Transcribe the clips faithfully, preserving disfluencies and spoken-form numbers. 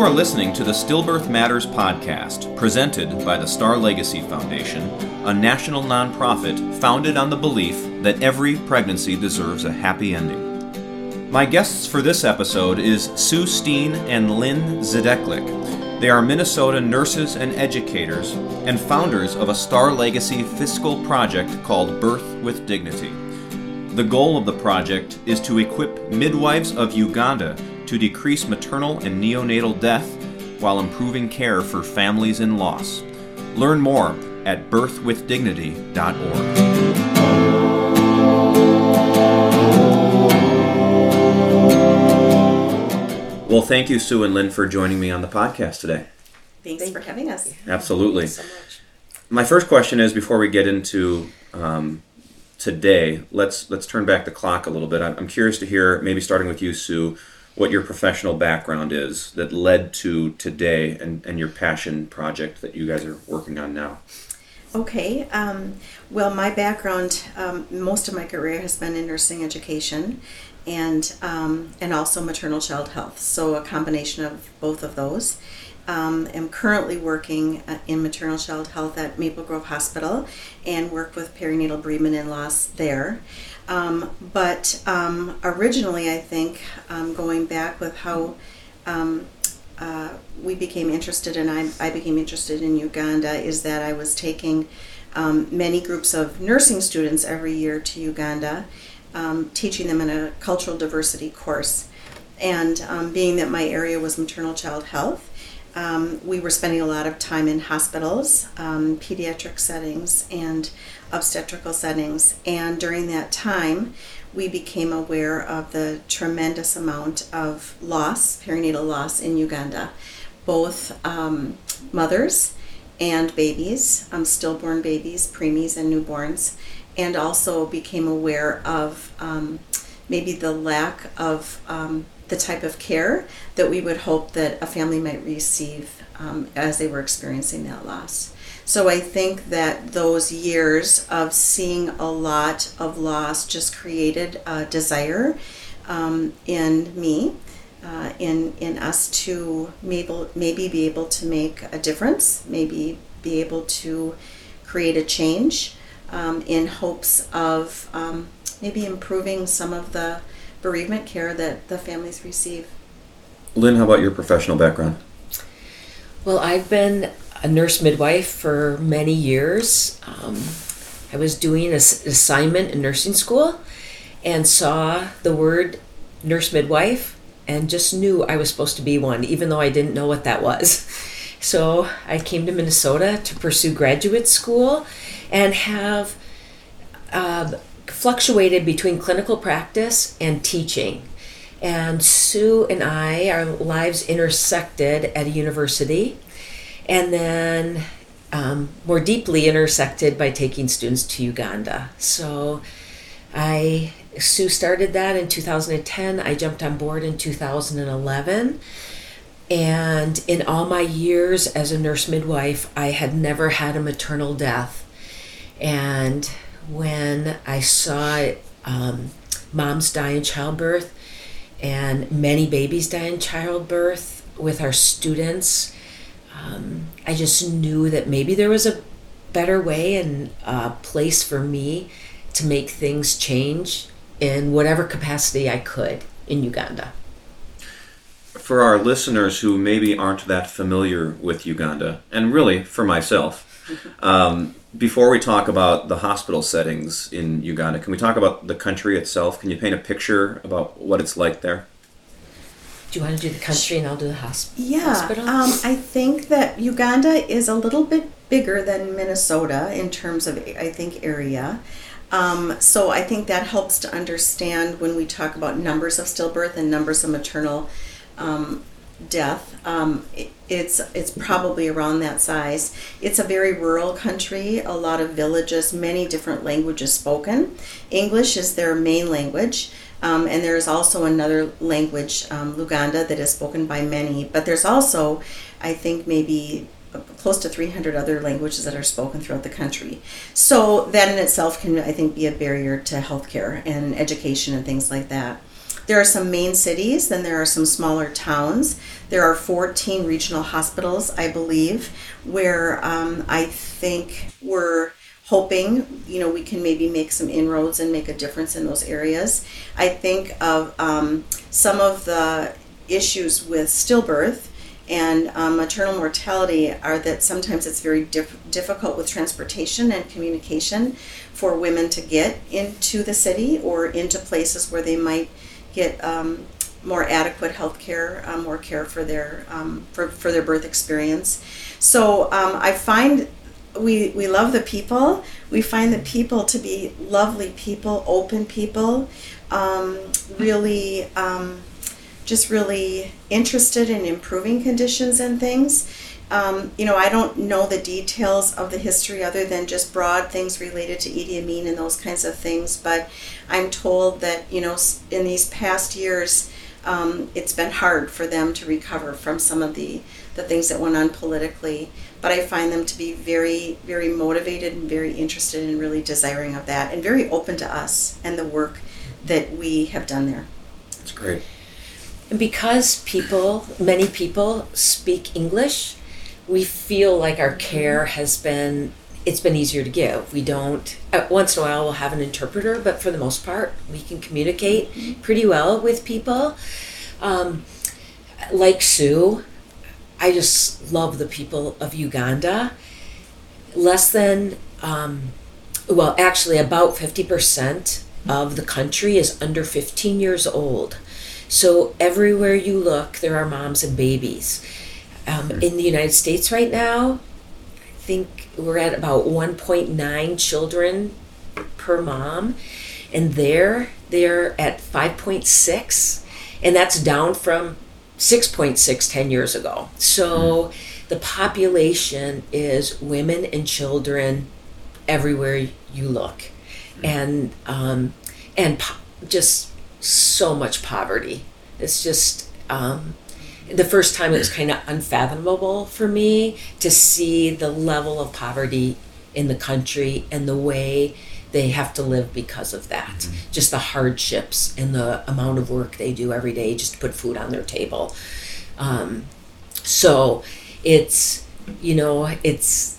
You are listening to the Stillbirth Matters podcast, presented by the Star Legacy Foundation, a national nonprofit founded on the belief that every pregnancy deserves a happy ending. My guests for this episode is Sue Steen and Lynn Zdeklik. They are Minnesota nurses and educators and founders of a Star Legacy fiscal project called Birth with Dignity. The goal of the project is to equip midwives of Uganda to decrease maternal and neonatal death while improving care for families in loss. Learn more at birth with dignity dot org. Well, thank you, Sue and Lynn, for joining me on the podcast today. Thanks Thank for having us. Absolutely. Thank you so much. My first question is, before we get into um, today, let's let's turn back the clock a little bit. I'm, I'm curious to hear, maybe starting with you, Sue, what your professional background is that led to today and, and your passion project that you guys are working on now. Okay. Um, well, my background, um, most of my career has been in nursing education and um, and also maternal child health. So a combination of both of those. Um, I'm currently working in maternal child health at Maple Grove Hospital and work with perinatal bereavement and loss there. Um, but um, originally, I think, um, going back with how um, uh, we became interested and I, I became interested in Uganda is that I was taking um, many groups of nursing students every year to Uganda, um, teaching them in a cultural diversity course. And um, being that my area was maternal child health, Um, we were spending a lot of time in hospitals, um, pediatric settings, and obstetrical settings. And during that time, we became aware of the tremendous amount of loss, perinatal loss in Uganda, both um, mothers and babies, um, stillborn babies, preemies, and newborns, and also became aware of um, maybe the lack of um, the type of care that we would hope that a family might receive um, as they were experiencing that loss. So I think that those years of seeing a lot of loss just created a desire um, in me, uh, in in us to maybe, maybe be able to make a difference, maybe be able to create a change um, in hopes of um, maybe improving some of the bereavement care that the families receive. Lynn, how about your professional background? Well, I've been a nurse midwife for many years. Um, I was doing an assignment in nursing school and saw the word nurse midwife and just knew I was supposed to be one, even though I didn't know what that was. So I came to Minnesota to pursue graduate school and have uh, fluctuated between clinical practice and teaching. And Sue and I, our lives intersected at a university, and then um, more deeply intersected by taking students to Uganda. So I, Sue started that in two thousand ten. I jumped on board in two thousand eleven. And in all my years as a nurse midwife, I had never had a maternal death. And when I saw um, moms die in childbirth and many babies die in childbirth with our students, um, I just knew that maybe there was a better way and a place for me to make things change in whatever capacity I could in Uganda. For our listeners who maybe aren't that familiar with Uganda, and really for myself, um, before we talk about the hospital settings in Uganda, can we talk about the country itself? Can you paint a picture about what it's like there? Do you want to do the country and I'll do the hosp- Yeah, hospital? um, I think that Uganda is a little bit bigger than Minnesota in terms of, I think, area. Um, so I think that helps to understand when we talk about numbers of stillbirth and numbers of maternal um, death. Um, it, it's it's probably around that size. It's a very rural country, a lot of villages, many different languages spoken. English is their main language, um, and there's also another language, um, Luganda, that is spoken by many. But there's also, I think, maybe close to three hundred other languages that are spoken throughout the country. So that in itself can, I think, be a barrier to healthcare and education and things like that. there are some main cities, then there are some smaller towns. There are fourteen regional hospitals, I believe, where um, I think we're hoping, you know, we can maybe make some inroads and make a difference in those areas. I think of um, some of the issues with stillbirth and um, maternal mortality are that sometimes it's very diff- difficult with transportation and communication for women to get into the city or into places where they might get um, more adequate health care, um, more care for their um, for, for their birth experience. So um, I find we we love the people. We find the people to be lovely people, open people, um, really um, just really interested in improving conditions and things. Um, you know, I don't know the details of the history other than just broad things related to Idi Amin and those kinds of things, but I'm told that, you know, in these past years, um, it's been hard for them to recover from some of the, the things that went on politically, but I find them to be very, very motivated and very interested and really desiring of that and very open to us and the work that we have done there. That's great. And because people, many people speak English, we feel like our care has been, it's been easier to give. We don't, uh, once in a while we'll have an interpreter, but for the most part, we can communicate pretty well with people. Um, like Sue, I just love the people of Uganda. Less than, um, well, actually about fifty percent of the country is under fifteen years old. So everywhere you look, there are moms and babies. Um, in the United States right now, I think we're at about one point nine children per mom. And there, they're at five point six. And that's down from six point six ten years ago. So the population is women and children everywhere you look. And, um, and po- just so much poverty. It's just... Um, the first time it was kind of unfathomable for me to see the level of poverty in the country and the way they have to live because of that. Mm-hmm. Just the hardships and the amount of work they do every day just to put food on their table. Um, so it's, you know, it's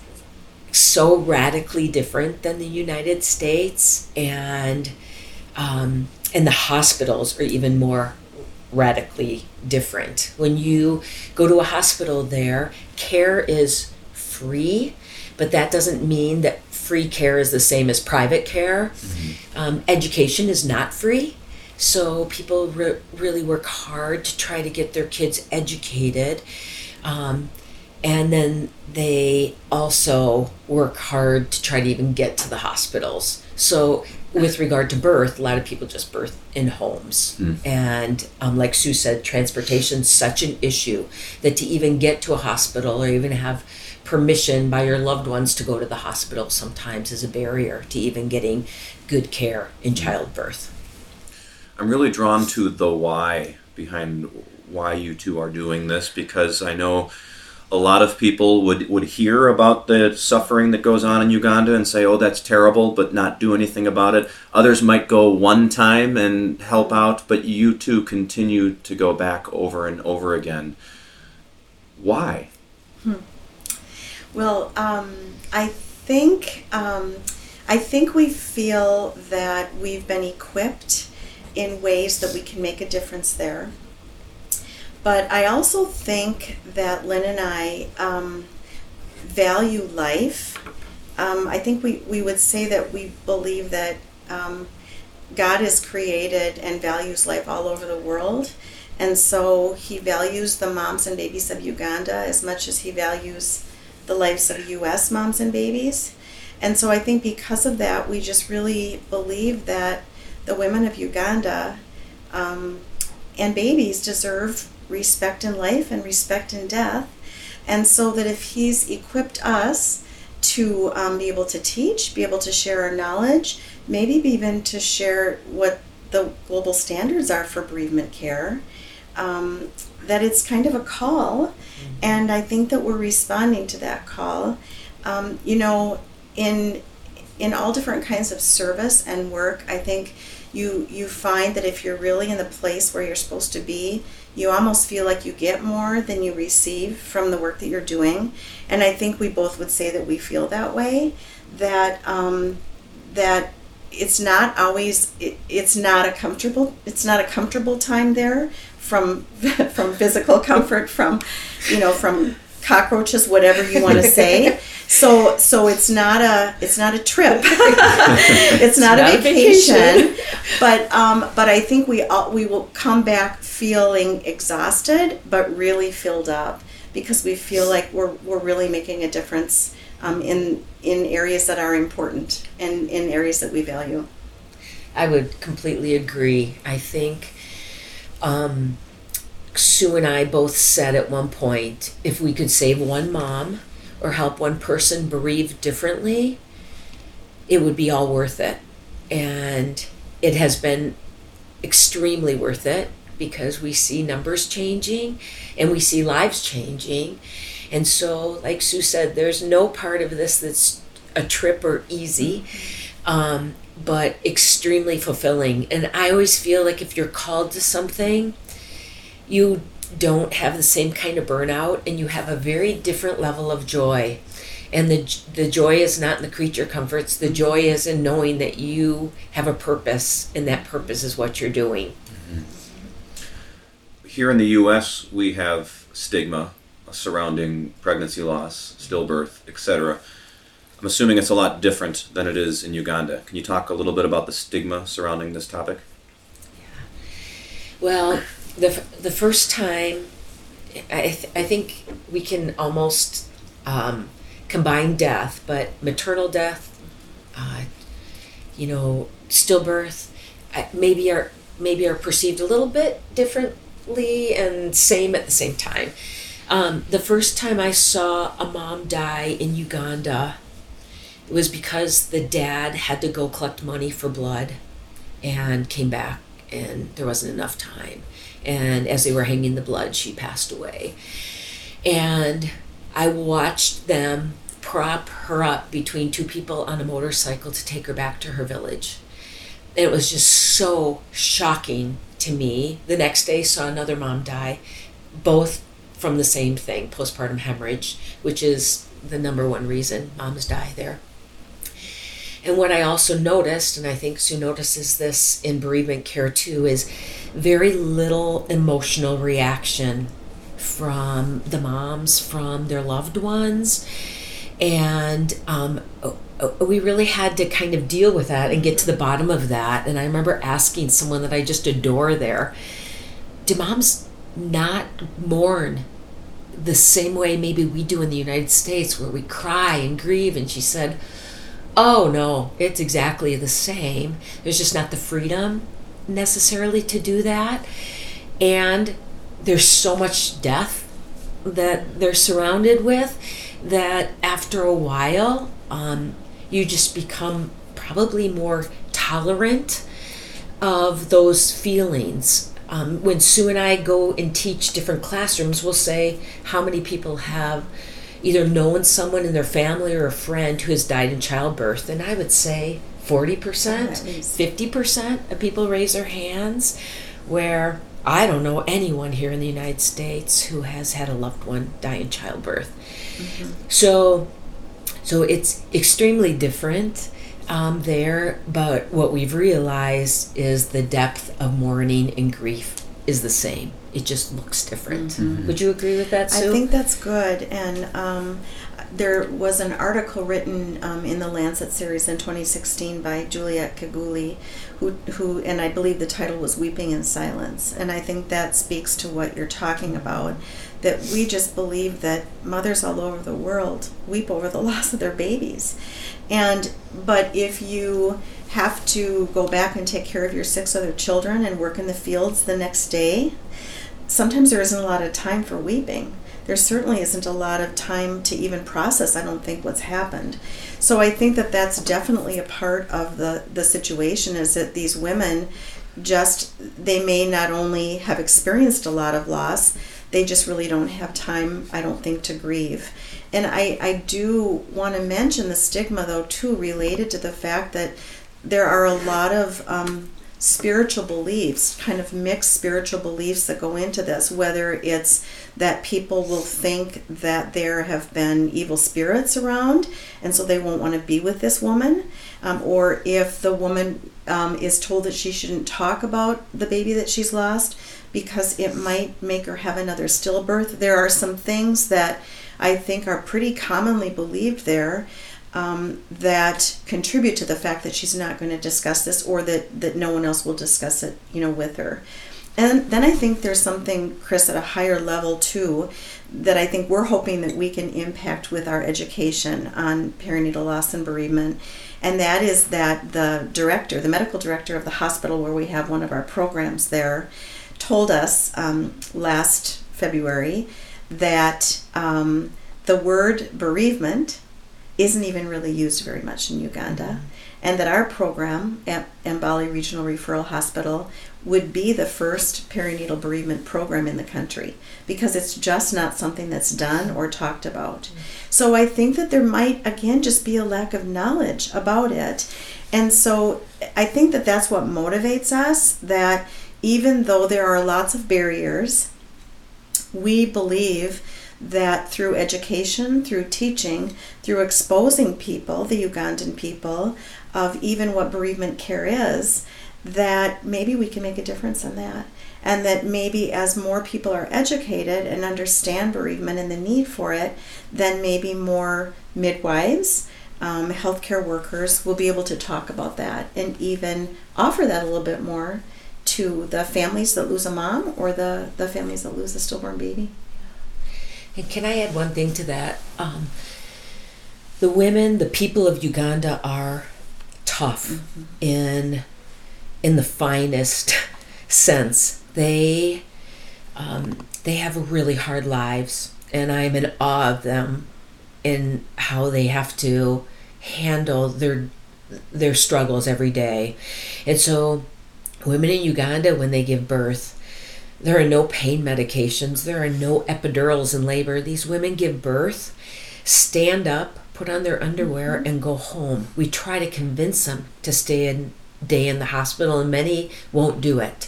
so radically different than the United States, and um, and the hospitals are even more radically different. When you go to a hospital there, care is free, but that doesn't mean that free care is the same as private care. Mm-hmm. Um, education is not free, so people re- really work hard to try to get their kids educated, um, and then they also work hard to try to even get to the hospitals. So with regard to birth, a lot of people just birth in homes. Mm. And um, like Sue said, transportation's such an issue that to even get to a hospital or even have permission by your loved ones to go to the hospital sometimes is a barrier to even getting good care in childbirth. I'm really drawn to the why behind why you two are doing this, because I know a lot of people would, would hear about the suffering that goes on in Uganda and say, oh, that's terrible, but not do anything about it. Others might go one time and help out, but you two continue to go back over and over again. Why? Hmm. Well, um, I think um, I think we feel that we've been equipped in ways that we can make a difference there. But I also think that Lynn and I um, value life. Um, I think we, we would say that we believe that um, God has created and values life all over the world. And so he values the moms and babies of Uganda as much as he values the lives of U S moms and babies. And so I think because of that, we just really believe that the women of Uganda um, and babies deserve respect in life and respect in death. And so that if he's equipped us to um, be able to teach, be able to share our knowledge, maybe even to share what the global standards are for bereavement care, um, that it's kind of a call. Mm-hmm. And I think that we're responding to that call. Um, you know, in in all different kinds of service and work, I think you you find that if you're really in the place where you're supposed to be, you almost feel like you get more than you receive from the work that you're doing. And I think we both would say that we feel that way, that um, that it's not always it, it's not a comfortable it's not a comfortable time there, from from physical comfort, from you know from cockroaches, whatever you want to say. So so it's not a it's not a trip. it's, it's not, not a vacation. A vacation. but um, but I think we all, we will come back feeling exhausted, but really filled up, because we feel like we're we're really making a difference um, in in areas that are important and in areas that we value. I would completely agree. I think um, Sue and I both said at one point, if we could save one mom or help one person bereave differently, it would be all worth it. And it has been extremely worth it, because we see numbers changing and we see lives changing. And so, like Sue said, there's no part of this that's a trip or easy, um, but extremely fulfilling. And I always feel like if you're called to something, you don't have the same kind of burnout, and you have a very different level of joy. And the the joy is not in the creature comforts. The joy is in knowing that you have a purpose, and that purpose is what you're doing. Mm-hmm. Here in the U S, we have stigma surrounding pregnancy loss, stillbirth, et cetera. I'm assuming it's a lot different than it is in Uganda. Can you talk a little bit about the stigma surrounding this topic? Yeah. Well, the the first time, I th- I think we can almost um, combine death, but maternal death, uh, you know, stillbirth, uh, maybe are maybe are perceived a little bit differently and same at the same time. Um, the first time I saw a mom die in Uganda, it was because the dad had to go collect money for blood and came back, and there wasn't enough time. And as they were hanging the blood, she passed away. And I watched them prop her up between two people on a motorcycle to take her back to her village. It was just so shocking to me. The next day, saw another mom die, both from the same thing, postpartum hemorrhage, which is the number one reason moms die there. And what I also noticed, and I think Sue notices this in bereavement care too, is very little emotional reaction from the moms, from their loved ones. And um, we really had to kind of deal with that and get to the bottom of that. And I remember asking someone that I just adore there, do moms not mourn the same way maybe we do in the United States, where we cry and grieve? And she said, oh no, it's exactly the same. There's just not the freedom necessarily to do that. And there's so much death that they're surrounded with that after a while, um, you just become probably more tolerant of those feelings. Um, when Sue and I go and teach different classrooms, we'll say how many people have either known someone in their family or a friend who has died in childbirth. And I would say forty percent, fifty percent of people raise their hands, where I don't know anyone here in the United States who has had a loved one die in childbirth. Mm-hmm. So, so it's extremely different um, there, but what we've realized is the depth of mourning and grief is the same. It just looks different. Mm-hmm. Would you agree with that, Sue? I think that's good. And um, there was an article written um, in the Lancet series in twenty sixteen by Juliet Keguli, who, who, and I believe the title was Weeping in Silence. And I think that speaks to what you're talking about, that we just believe that mothers all over the world weep over the loss of their babies. And, but if you have to go back and take care of your six other children and work in the fields the next day, sometimes there isn't a lot of time for weeping. There certainly isn't a lot of time to even process, I don't think, what's happened. So I think that that's definitely a part of the, the situation, is that these women just, they may not only have experienced a lot of loss, they just really don't have time, I don't think, to grieve. And I, I do want to mention the stigma, though, too, related to the fact that there are a lot of um, spiritual beliefs, kind of mixed spiritual beliefs that go into this, whether it's that people will think that there have been evil spirits around and so they won't want to be with this woman, um, or if the woman um, is told that she shouldn't talk about the baby that she's lost because it might make her have another stillbirth. There are some things that I think are pretty commonly believed there um, that contribute to the fact that she's not going to discuss this, or that, that no one else will discuss it, you know, with her. And then I think there's something, Chris, at a higher level too, that I think we're hoping that we can impact with our education on perinatal loss and bereavement. And that is that the director, the medical director of the hospital where we have one of our programs there, told us um, last February that um, the word bereavement isn't even really used very much in Uganda, mm-hmm. and that our program at Mbale Regional Referral Hospital would be the first perinatal bereavement program in the country, because it's just not something that's done or talked about. Mm-hmm. So I think that there might, again, just be a lack of knowledge about it. And so I think that that's what motivates us, that even though there are lots of barriers, we believe that through education, through teaching, through exposing people, the Ugandan people, of even what bereavement care is, that maybe we can make a difference in that. And that maybe as more people are educated and understand bereavement and the need for it, then maybe more midwives, um, healthcare workers will be able to talk about that and even offer that a little bit more to the families that lose a mom, or the, the families that lose a stillborn baby. And can I add one thing to that? Um, the women, the people of Uganda are tough mm-hmm. in in the finest sense. They um, they have really hard lives, and I'm in awe of them in how they have to handle their their struggles every day. And so women in Uganda, when they give birth, there are no pain medications. There are no epidurals in labor. These women give birth, stand up, put on their underwear, mm-hmm. and go home. We try to convince them to stay a day in the hospital, and many won't do it.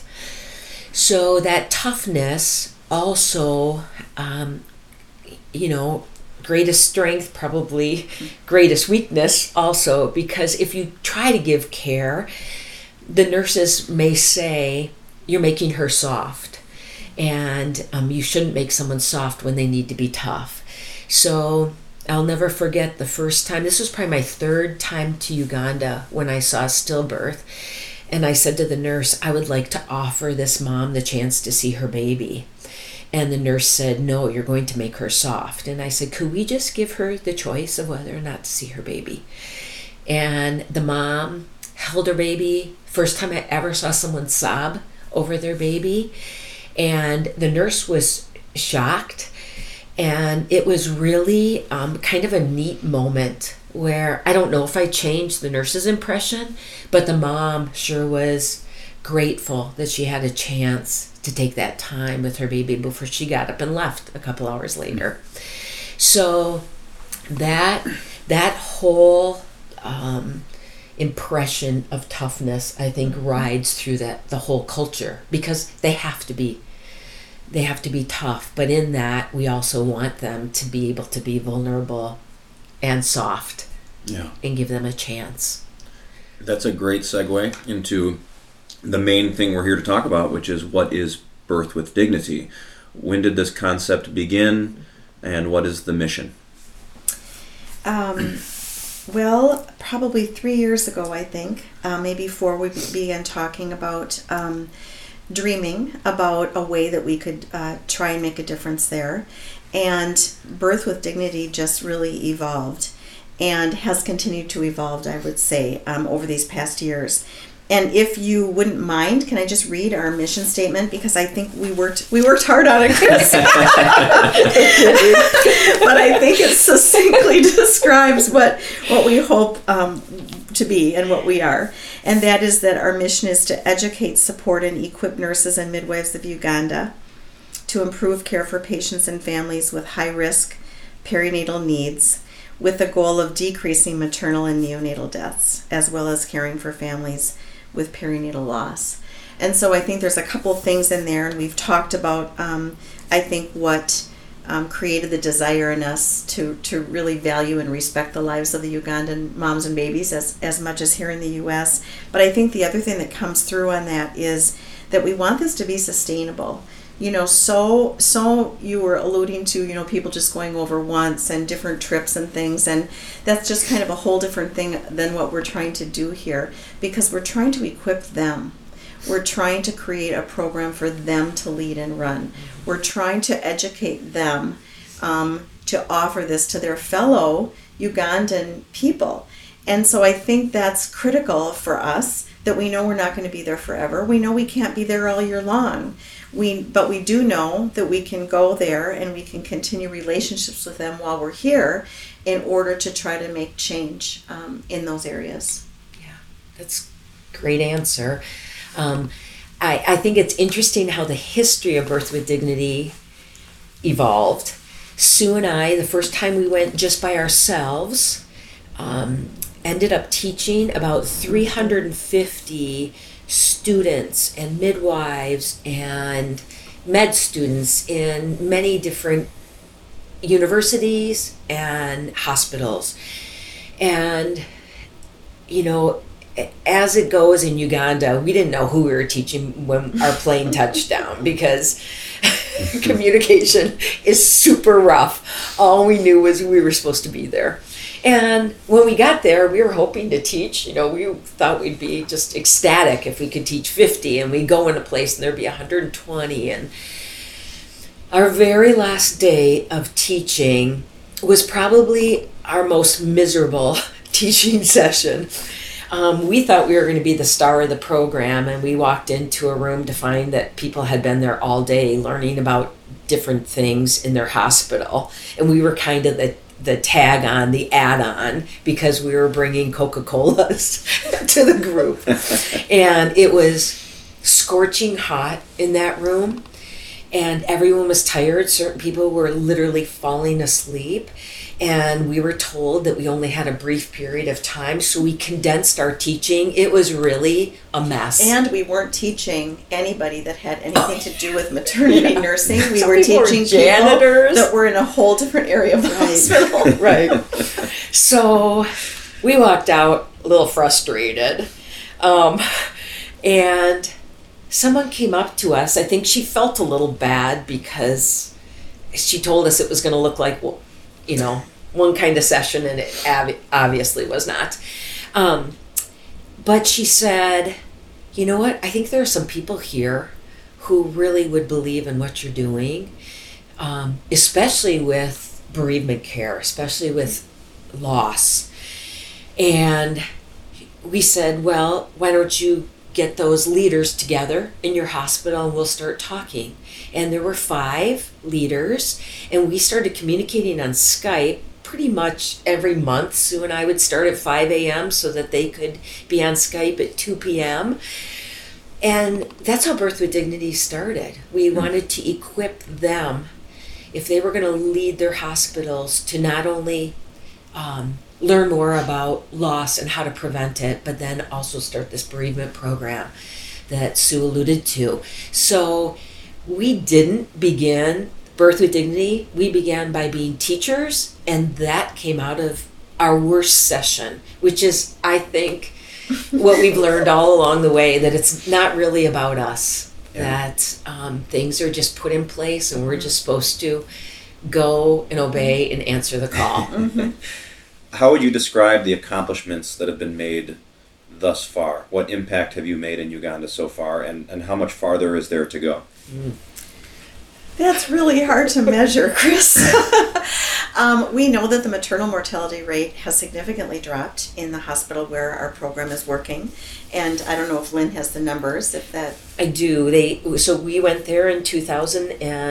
So that toughness also, um, you know, greatest strength, probably greatest weakness also, because if you try to give care, the nurses may say, you're making her soft. And um, you shouldn't make someone soft when they need to be tough. So I'll never forget the first time. This was probably my third time to Uganda when I saw stillbirth. And I said to the nurse, I would like to offer this mom the chance to see her baby. And the nurse said, no, you're going to make her soft. And I said, could we just give her the choice of whether or not to see her baby? And the mom held her baby. First time I ever saw someone sob over their baby. And the nurse was shocked, and it was really um, kind of a neat moment where I don't know if I changed the nurse's impression, but the mom sure was grateful that she had a chance to take that time with her baby before she got up and left a couple hours later. So that that whole um, impression of toughness, I think, rides through that the whole culture, because they have to be they have to be tough, but in that we also want them to be able to be vulnerable and soft, yeah, and give them a chance. That's a great segue into the main thing we're here to talk about, which is what is birth with dignity. When did this concept begin, and what is the mission? Um Well, probably three years ago, I think, uh, maybe four, we began talking about um, dreaming about a way that we could uh, try and make a difference there. And Birth with Dignity just really evolved and has continued to evolve, I would say, um, over these past years. And if you wouldn't mind, can I just read our mission statement? Because I think we worked we worked hard on it, Chris. But I think it succinctly describes what, what we hope um, to be and what we are. And that is that our mission is to educate, support, and equip nurses and midwives of Uganda to improve care for patients and families with high-risk perinatal needs, with the goal of decreasing maternal and neonatal deaths, as well as caring for families with perinatal loss. And so I think there's a couple of things in there, and we've talked about, um, I think, what um, created the desire in us to, to really value and respect the lives of the Ugandan moms and babies as, as much as here in the U S. But I think the other thing that comes through on that is that we want this to be sustainable. You know, so so you were alluding to, you know, people just going over once and different trips and things, and that's just kind of a whole different thing than what we're trying to do here, because we're trying to equip them. We're trying to create a program for them to lead and run. We're trying to educate them um, to offer this to their fellow Ugandan people. And so I think that's critical for us, that we know we're not going to be there forever. We know we can't be there all year long. We, but we do know that we can go there and we can continue relationships with them while we're here in order to try to make change um, in those areas. Yeah, that's a great answer. Um, I, I think it's interesting how the history of Birth with Dignity evolved. Sue and I, the first time we went just by ourselves, um, ended up teaching about three hundred fifty students and midwives and med students in many different universities and hospitals. And, you know, as it goes in Uganda, we didn't know who we were teaching when our plane touched down, because communication is super rough. All we knew was we were supposed to be there. And when we got there, we were hoping to teach, you know, we thought we'd be just ecstatic if we could teach fifty, and we'd go in a place and there'd be one hundred twenty. And our very last day of teaching was probably our most miserable teaching session. Um, we thought we were going to be the star of the program, and we walked into a room to find that people had been there all day learning about different things in their hospital. And we were kind of the the tag on, the add-on, because we were bringing Coca-Colas to the group. And it was scorching hot in that room, and everyone was tired. Certain people were literally falling asleep, and we were told that we only had a brief period of time, so we condensed our teaching. It was really a mess. And we weren't teaching anybody that had anything to do with maternity yeah. nursing. We Some were teaching were janitors people that were in a whole different area of the right. hospital. Right. So we walked out a little frustrated. Um, and someone came up to us. I think she felt a little bad because she told us it was going to look like, well, you know, one kind of session, and it ab- obviously was not. Um, but she said, you know what, I think there are some people here who really would believe in what you're doing, um, especially with bereavement care, especially with loss. And we said, well, why don't you get those leaders together in your hospital and we'll start talking. And there were five leaders, and we started communicating on Skype pretty much every month. Sue and I would start at five a.m. so that they could be on Skype at two p.m. And that's how Birth with Dignity started. We mm-hmm. wanted to equip them, if they were going to lead their hospitals, to not only um, learn more about loss and how to prevent it, but then also start this bereavement program that Sue alluded to. So we didn't begin Birth with Dignity. We began by being teachers, and that came out of our worst session, which is, I think, what we've learned all along the way, that it's not really about us, yeah. that um, things are just put in place, and we're just supposed to go and obey and answer the call. Mm-hmm. How would you describe the accomplishments that have been made thus far? What impact have you made in Uganda so far, and, and how much farther is there to go? Mm. That's really hard to measure, Chris. um, we know that the maternal mortality rate has significantly dropped in the hospital where our program is working. And I don't know if Lynn has the numbers, if that... I do. They So we went there in two thousand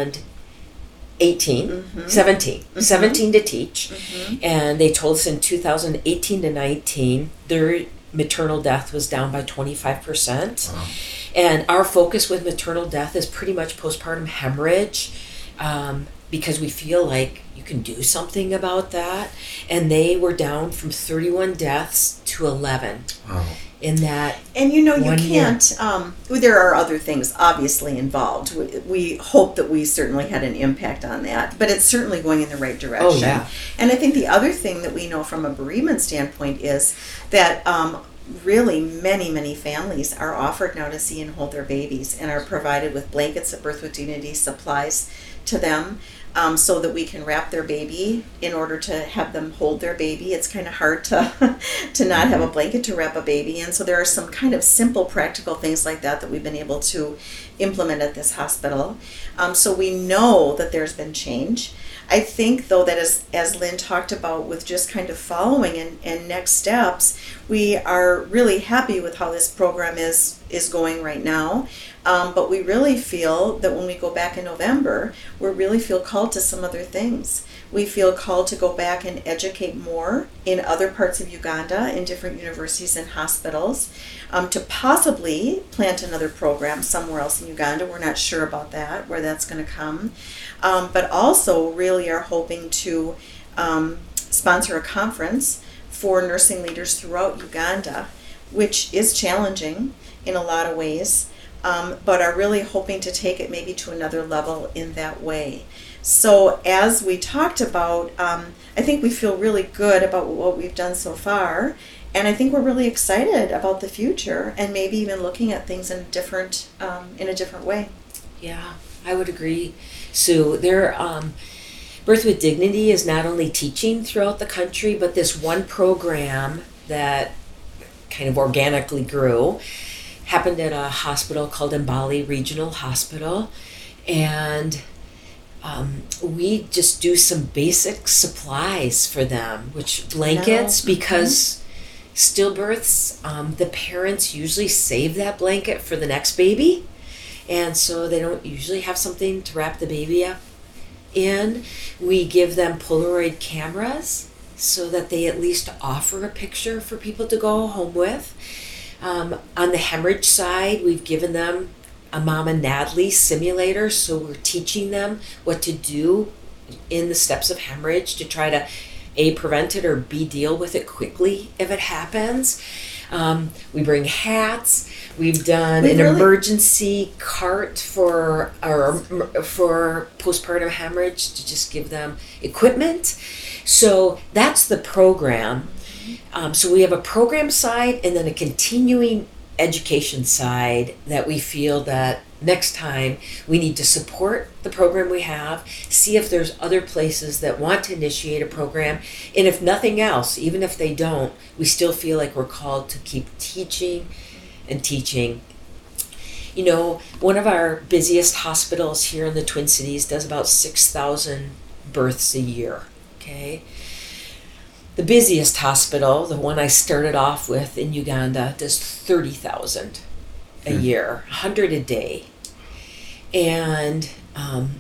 eighteen, mm-hmm. seventeen, mm-hmm. seventeen to teach. Mm-hmm. And they told us in two thousand eighteen to nineteen, their maternal death was down by twenty-five percent. Wow. And our focus with maternal death is pretty much postpartum hemorrhage, um, because we feel like you can do something about that. And they were down from thirty-one deaths to eleven. Wow. in that. And you know, you One year. can't, um, there are other things obviously involved. We, we hope that we certainly had an impact on that, but it's certainly going in the right direction. Oh, yeah. And I think the other thing that we know from a bereavement standpoint is that um, really many, many families are offered now to see and hold their babies and are provided with blankets at Birth with Dignity, supplies to them. Um, so that we can wrap their baby in order to have them hold their baby. It's kind of hard to to not have a blanket to wrap a baby in. So there are some kind of simple, practical things like that that we've been able to implement at this hospital. Um, so we know that there's been change. I think, though, that as, as Lynn talked about with just kind of following and, and next steps, we are really happy with how this program is, is going right now. Um, but we really feel that when we go back in November, we really feel called to some other things. We feel called to go back and educate more in other parts of Uganda, in different universities and hospitals, um, to possibly plant another program somewhere else in Uganda. We're not sure about that, where that's going to come. Um, but also really are hoping to um, sponsor a conference for nursing leaders throughout Uganda, which is challenging in a lot of ways. Um, but are really hoping to take it maybe to another level in that way. So as we talked about, um, I think we feel really good about what we've done so far, and I think we're really excited about the future and maybe even looking at things in a different um, in a different way. Yeah, I would agree, Sue. There, um, Birth with Dignity is not only teaching throughout the country, but this one program that kind of organically grew happened at a hospital called Mbali Regional Hospital, and um, we just do some basic supplies for them, which blankets, No. because stillbirths, um, the parents usually save that blanket for the next baby, and so they don't usually have something to wrap the baby up in. We give them Polaroid cameras so that they at least offer a picture for people to go home with. Um, on the hemorrhage side, we've given them a Mama Nadley simulator, so we're teaching them what to do in the steps of hemorrhage to try to A, prevent it, or B, deal with it quickly if it happens. Um, we bring hats. We've done We an really- emergency cart for our for postpartum hemorrhage to just give them equipment. So that's the program. Um, so we have a program side and then a continuing education side that we feel that next time we need to support the program we have, see if there's other places that want to initiate a program, and if nothing else, even if they don't, we still feel like we're called to keep teaching and teaching. You know, one of our busiest hospitals here in the Twin Cities does about six thousand births a year, okay? The busiest hospital, the one I started off with in Uganda, does thirty thousand a Hmm. year, one hundred a day. And um,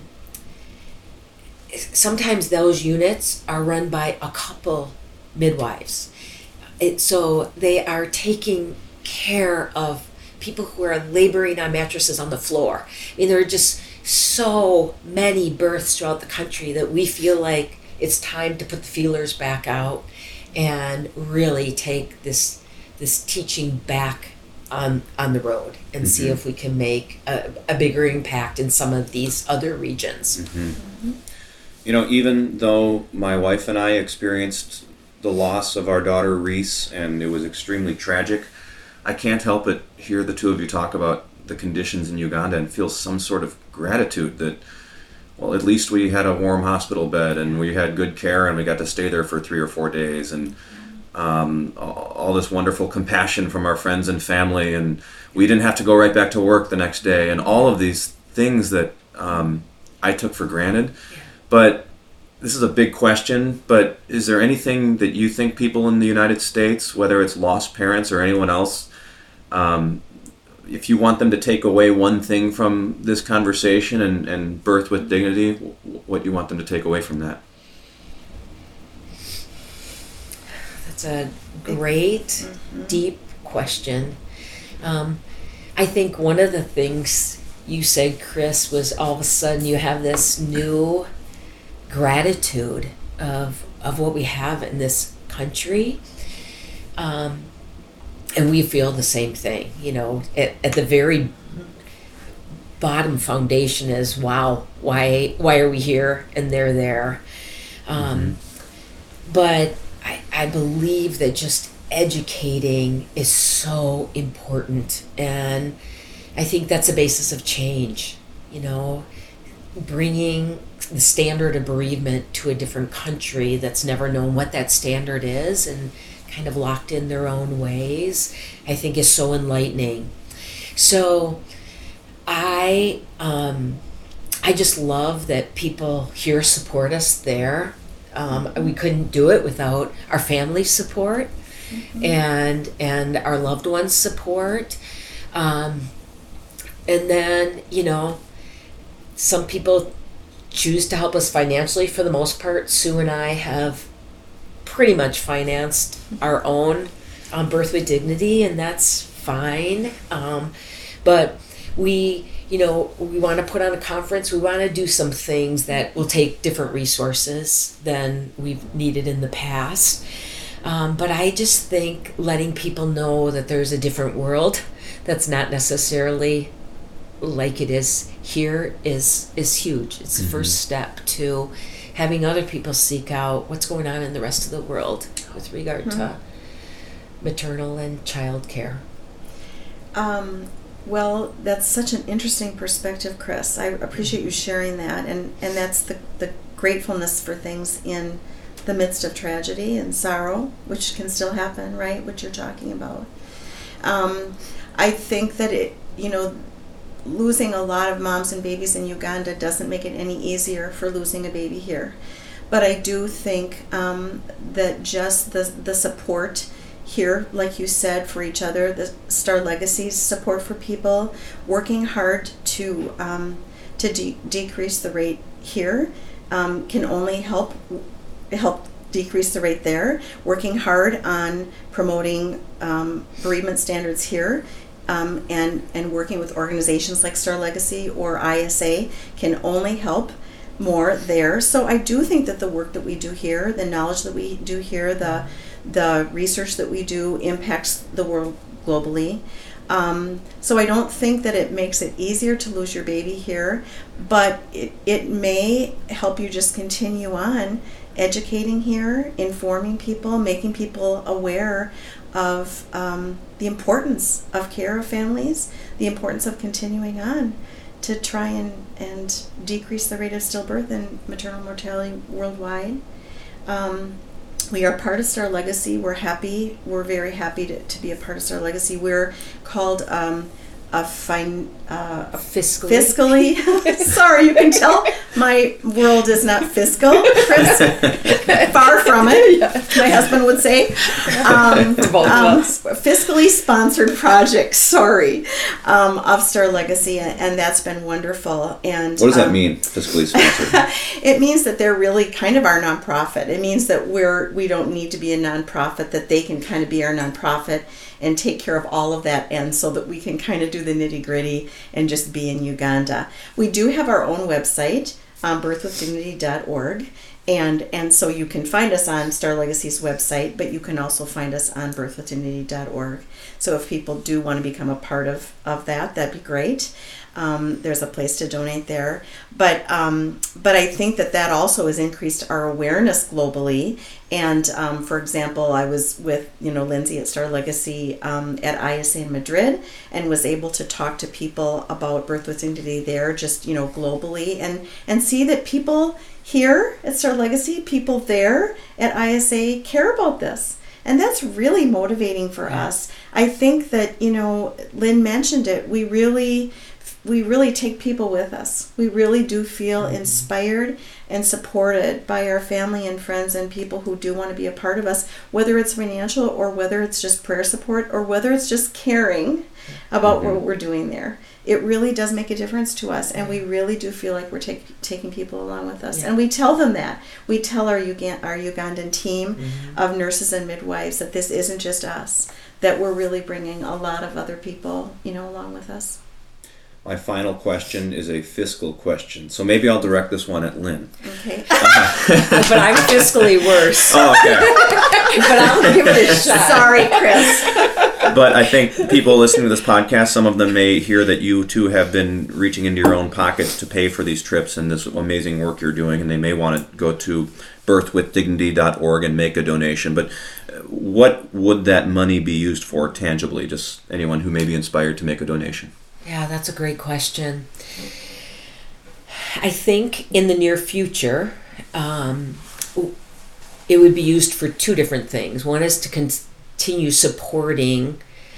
sometimes those units are run by a couple midwives. It, so they are taking care of people who are laboring on mattresses on the floor. I mean, there are just so many births throughout the country that we feel like it's time to put the feelers back out and really take this this teaching back on on the road and see Mhm. if we can make a, a bigger impact in some of these other regions. Mm-hmm. You know, even though my wife and I experienced the loss of our daughter Reese, and it was extremely tragic, I can't help but hear the two of you talk about the conditions in Uganda and feel some sort of gratitude that, well, at least we had a warm hospital bed and we had good care and we got to stay there for three or four days, and um, all this wonderful compassion from our friends and family, and we didn't have to go right back to work the next day, and all of these things that um, I took for granted. Yeah. But this is a big question, but is there anything that you think people in the United States, whether it's lost parents or anyone else, um, if you want them to take away one thing from this conversation and, and Birth with Dignity, what you want them to take away from that? That's a great, Mm-hmm. deep question. Um, I think one of the things you said, Chris, was all of a sudden you have this new gratitude of of what we have in this country. Um, and we feel the same thing. You know, at, at the very bottom foundation is, wow, why why are we here and they're there? Um, mm-hmm. But I, I believe that just educating is so important, and I think that's a basis of change. You know, bringing the standard of bereavement to a different country that's never known what that standard is and kind of locked in their own ways, I think is so enlightening. So I um, I just love that people here support us there. Um, we couldn't do it without our family support mm-hmm. and and our loved ones' support. Um, and then, you know, some people choose to help us financially. For the most part, Sue and I have pretty much financed our own um, Birth with Dignity, and that's fine. Um, but we, you know, we want to put on a conference. We want to do some things that will take different resources than we've needed in the past. Um, but I just think letting people know that there's a different world that's not necessarily like it is here is is huge. It's the mm-hmm. first step to having other people seek out what's going on in the rest of the world with regard mm-hmm. to maternal and child care. Um, well, that's such an interesting perspective, Chris. I appreciate you sharing that, and, and that's the, the gratefulness for things in the midst of tragedy and sorrow, which can still happen, right? What you're talking about. Um, I think that it, you know, losing a lot of moms and babies in Uganda doesn't make it any easier for losing a baby here. But I do think um, that just the the support here, like you said, for each other, the Star Legacy's support for people, working hard to um, to de- decrease the rate here um, can only help help decrease the rate there. Working hard on promoting um, bereavement standards here Um, and, and working with organizations like Star Legacy or I S A can only help more there. So I do think that the work that we do here, the knowledge that we do here, the the research that we do impacts the world globally. Um, so I don't think that it makes it easier to lose your baby here, but it, it may help you just continue on educating here, informing people, making people aware of um, the importance of care of families, the importance of continuing on to try and, and decrease the rate of stillbirth and maternal mortality worldwide. Um, we are part of Star Legacy. We're happy. We're very happy to, to be a part of Star Legacy. We're called um, a fine uh, fiscally. Fiscally. Sorry, you can tell my world is not fiscal, Chris. Far from it. Yeah. My husband would say. Um, For both um, of us. Fiscally sponsored project. Sorry, um, of Star Legacy, and that's been wonderful. And what does that um, mean? Fiscally sponsored. It means that they're really kind of our nonprofit. It means that we're we don't need to be a nonprofit. That they can kind of be our nonprofit and take care of all of that, and so that we can kind of do the nitty gritty and just be in Uganda. We do have our own website, um, birth with dignity dot org, and and so you can find us on Star Legacy's website, but you can also find us on birth with dignity dot org. So if people do want to become a part of, of that, that'd be great. Um, there's a place to donate there. But um, but I think that that also has increased our awareness globally. And um, for example, I was with you know Lindsay at Star Legacy um, at I S A in Madrid, and was able to talk to people about Birth with Dignity there, just you know globally, and and see that people here at Star Legacy, people there at I S A care about this. And that's really motivating for yeah. us. I think that, you know, Lynn mentioned it, we really we really take people with us. We really do feel mm-hmm. inspired and supported by our family and friends and people who do want to be a part of us, whether it's financial or whether it's just prayer support or whether it's just caring about mm-hmm. what we're doing there. It really does make a difference to us, and we really do feel like we're take, taking people along with us. Yeah. And we tell them that. We tell our, Ugan- our Ugandan team mm-hmm. of nurses and midwives that this isn't just us, that we're really bringing a lot of other people, you know, along with us. My final question is a fiscal question, so maybe I'll direct this one at Lynn. Okay. Uh, but I'm fiscally worse. Oh, okay. But I'll give it a shot. Sorry, Chris. But I think people listening to this podcast, some of them may hear that you too have been reaching into your own pockets to pay for these trips and this amazing work you're doing, and they may want to go to birth with dignity dot org and make a donation. But what would that money be used for tangibly? Just anyone who may be inspired to make a donation. Yeah, that's a great question. I think in the near future, um, it would be used for two different things. One is to continue supporting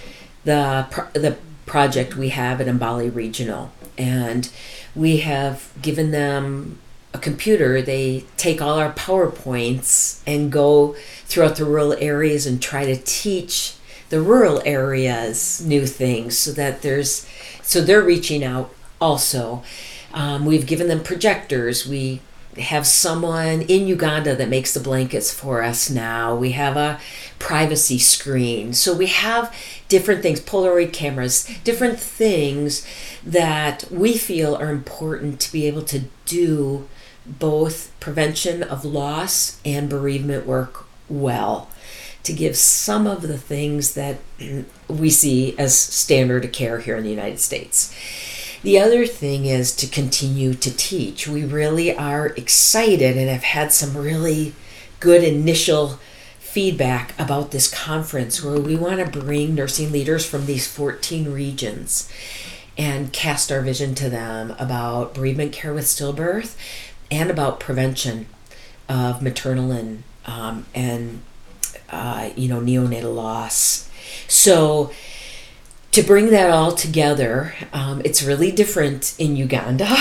the pro- the project we have at Mbali Regional, and we have given them a computer. They take all our PowerPoints and go throughout the rural areas and try to teach the rural areas new things, so that there's so they're reaching out also. Um, we've given them projectors. We have someone in Uganda that makes the blankets for us now. We have a privacy screen. So we have different things, Polaroid cameras, different things that we feel are important to be able to do both prevention of loss and bereavement work well, to give some of the things that we see as standard of care here in the United States. The other thing is to continue to teach. We really are excited and have had some really good initial feedback about this conference, where we want to bring nursing leaders from these fourteen regions and cast our vision to them about bereavement care with stillbirth and about prevention of maternal and um, and uh, you know neonatal loss. So to bring that all together, um, it's really different in Uganda,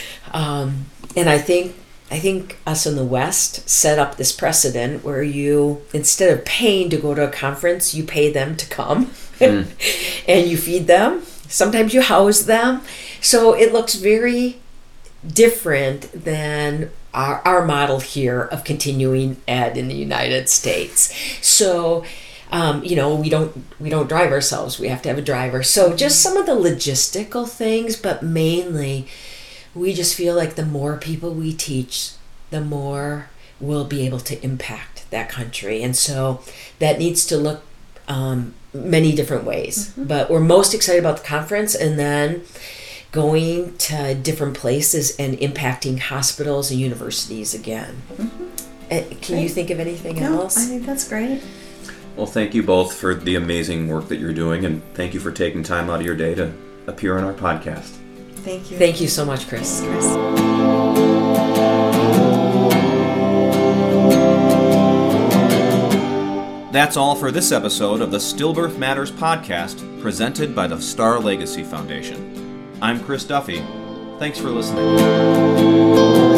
um, and I think I think us in the West set up this precedent where you, instead of paying to go to a conference, you pay them to come, mm. and you feed them. Sometimes you house them, so it looks very different than our our model here of continuing ed in the United States. So. Um, you know, we don't we don't drive ourselves. We have to have a driver. So just some of the logistical things, but mainly we just feel like the more people we teach, the more we'll be able to impact that country. And so that needs to look um, many different ways. Mm-hmm. But we're most excited about the conference, and then going to different places and impacting hospitals and universities again. Mm-hmm. Uh, can great. You think of anything no, else? I think that's great. Well, thank you both for the amazing work that you're doing, and thank you for taking time out of your day to appear on our podcast. Thank you. Thank you so much, Chris. Chris. That's all for this episode of the Stillbirth Matters podcast, presented by the Star Legacy Foundation. I'm Chris Duffy. Thanks for listening.